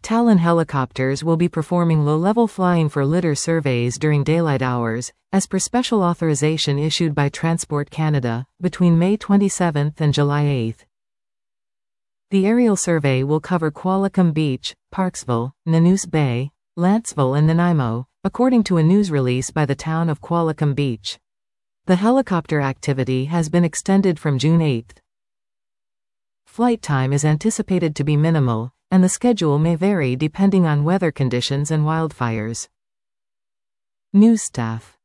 Talon helicopters will be performing low-level flying for litter surveys during daylight hours, as per special authorization issued by Transport Canada, between May 27 and July 8. The aerial survey will cover Qualicum Beach, Parksville, Nanoose Bay, Lanцeville and Nanaimo, according to a news release by the town of Qualicum Beach. The helicopter activity has been extended from June 8. Flight time is anticipated to be minimal, and the schedule may vary depending on weather conditions and wildfires. News staff.